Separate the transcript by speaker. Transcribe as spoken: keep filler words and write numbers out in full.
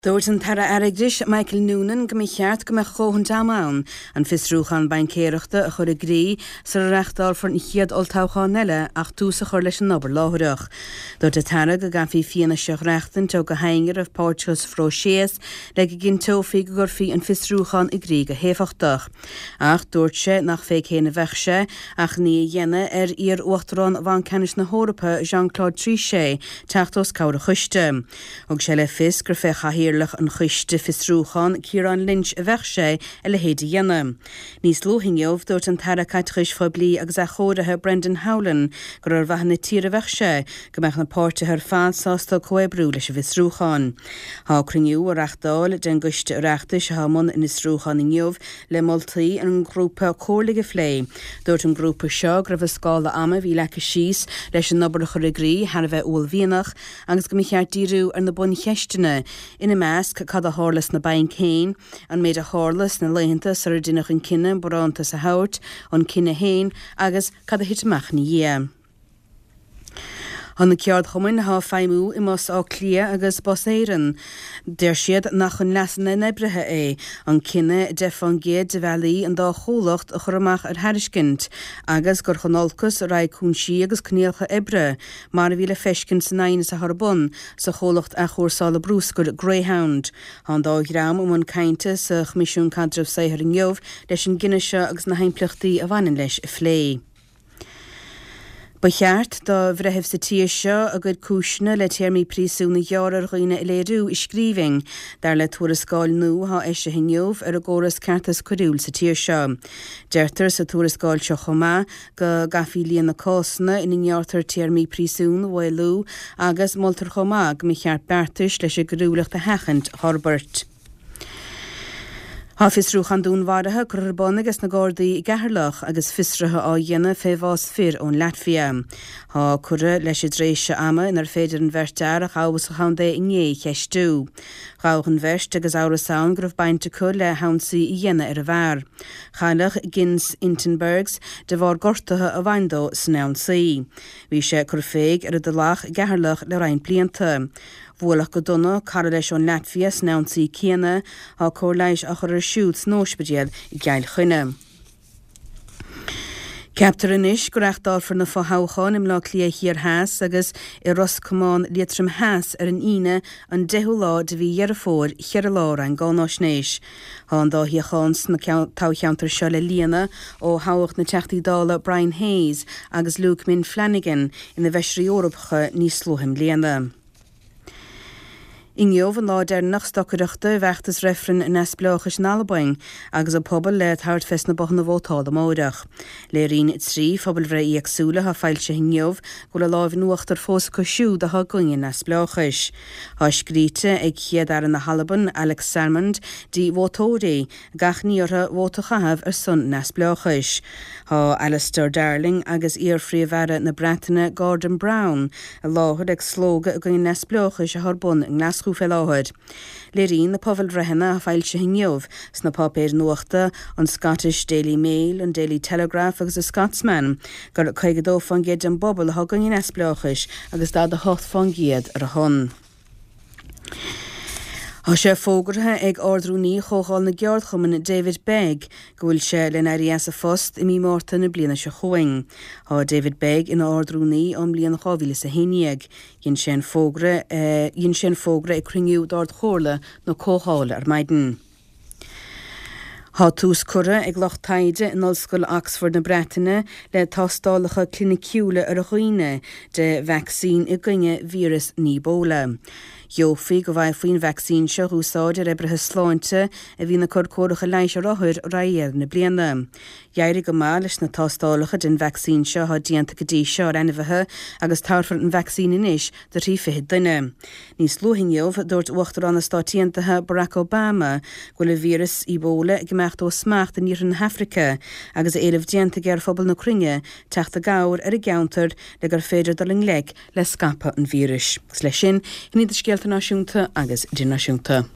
Speaker 1: Dúirt an tara airgris Michael Noonan go mé cheart go me chóhann tamán an fisrúchan bain céireachta a chur a grí sa reachtáil for an chiad oltáchan eile ach tús a chur leis an nobar láthreach. Dúirt a tara go gafi fianna seach reachtan tó go haingar of Portugal's fró séas le go gin tófií go gurfií an fisrúchan i grí go héfachtach. Ach dúirt sé nach fé chéna bheithse ach ní dhéine ar ír uachtarán bhain canis na Hórapa Jean-Claude Trichet teachtos cabhra chuiste. Og sé le fis gur fé chahir an chuiste fisrúchan Ciarán Lynch a bheith sé a le héad dhéanam. Níos lóhingeomh dúirt an tara caitris fóiblí agus a chóirithe Brendan Howland gur ar bheith na tír a bheith sé go meach na páirte ar fád sásta coebrú leis a fisrúchan. Há criniú a reachtáil den guiste a reachtas a hamon in isrúchan inniuh le moltaí an grúpa cóirlige flé. Dúirt an grúpa seo gur bheith scála ama bhí lecha síos leis an nobar a chur a grí har bheith úl bhíanach agus go mé cheart díriú ar na bun cheistena ina measc cad a hárlas na bain céin an méid a hárlas na léhananta ar a duineach an cinenne boránta sa hauirt an cinenne héin agus cad a hitteach na dhé. Hanna ceard chumain há feimú i más á clia agus bos éireann. Déir siad nach an lesanna nebrethe é an cinenne defan géad de bhelí an dá chólacht a churamach ar Harriscint agus gur chonolcus a raid cúnsí agus cnéalcha ebre mar a bhíle feiscin sa naine sa Harbon sa chólacht a chóirsála brúsgur Greyhound. Han dá gram um an cainte sa chmisisiún cadrah saithar an gheobh leis an Guinnise agus na haimplachtaí a bhainean leis i phlé. Ba cheart dá bhrethebh sa tí seo a gcuid cúisna le téirmí prísú na ghearar roioine i léirú i scríbing dar le tuarascáil nó há eiste hinneomh ar a ggóras cartas cuiúil sa tí seo. Deirtar sa tuarascáil seo chomá go gafií líon na cósanna in ngheartar téirmí prísún bhfuilú agus moltar chomá go mé cheart beartais leis a grúlacht a hechant Harbert. Há fisrúchan dúnmhairthe gur bon agus na Gardaí i gceatharlach agus fisrathe á dhéanamh fé bhás fir ón Latvia. Há cura leis i dréise ama inar féidir an bheirtear a chábhas a chandé i ngé cheistú. Cháchan bheist agus árasán gur bainte chu le hainsaí i dhéine ar a bhar. Chailech Gins Intenbergs de bhar gortathe a bhaindó san ansaí. Bhí sé cur féig ar a dulach gceatharlach le rain blianta. Bhualach go donna cara leis an Latvia snánsaí céanna á cóir leis a chur ar siúd snóisbidéal i gceil chuine. Ceaptar inis go reachtáil for na fáthcháin im lá clia hir háas agus i Roscommán liatrim háas ar an ine an deithú lá de bhí dhear fór chear lára an gánáisnéis. Há an dá hiachás na tácheantar seo le líana ó háhacht na teachtaí dála Brian Hayes agus Luke Min Flanagan ina bheisirí Eorpacha níos slóthim líana. Ingeomh an láid ar nach stocareachta bheachtas referen in esplóchas nalbaing agus a pobl le thart fest na bochna bhótáil am óireach. Léirín trí phobal bhre íagsúla ha feilte ingeomh go le láimh nuachtar fós cosisiú de ha going in esplóchas. Há scríte ag chiad ar na Halaban Alex Salmond dí bhótóirí gach níortha bhótachahabh ar sun in esplóchas. Há Alistair Darling agus íorfríomhhera na Breataine Gordon Brown a láthir ag slóga a going in esplóchas a Harbon in Glasgow fe láthir. Léirín na pobl rehanna a feilte ingeomh sna papéir nuachta an Scottish Daily Mail, an Daily Telegraph agus a Scotsman gur chuigeadó fan géad an bobbal a hagan in esplóchas agus dá a hocht fan géad ar a hon. Há sé fógartha ag ordrúní chócháil na geardchumann David Begg go bhfuil sé le éirí as a fost i mí mórta na bliana se chuing. Há David Begg ina ordrúní om bliana chábhíle sa héineag. Dhéann sé fógra dhéann sé fógra i criniú d'ord chóirla nó cócháil ar maidin. Há tús cura ag loch taide in Ollscoil Oxford na Breataine le tástálacha cliniciúla ar a chuoine de vaccín i gcuine vírus ní bóla. Jofi go bhaith faoin vaccín seo úsáid ar ebrethe sláinte a bhí na cóircóiricha leis a rothir raíar na bliana. Dheirigh go má leis na tástálacha den vaccín seo há díanta go dtí seo anmhathe agus tarfar an vaccín inis de trí fiche duine. Níos lóhingeomh dúirt uachtar an na stáitiantathe Barack Obama go le vírus íbóla ag mecht ó smacht in Níoran Hafrica agus éileh díanta gur phobal na cringe teachta gáir ar a geantar le gur féidir darling le le scapa an vírus. Leis sin, híad a scéalta náisiúnta agus dinnáisiúnta.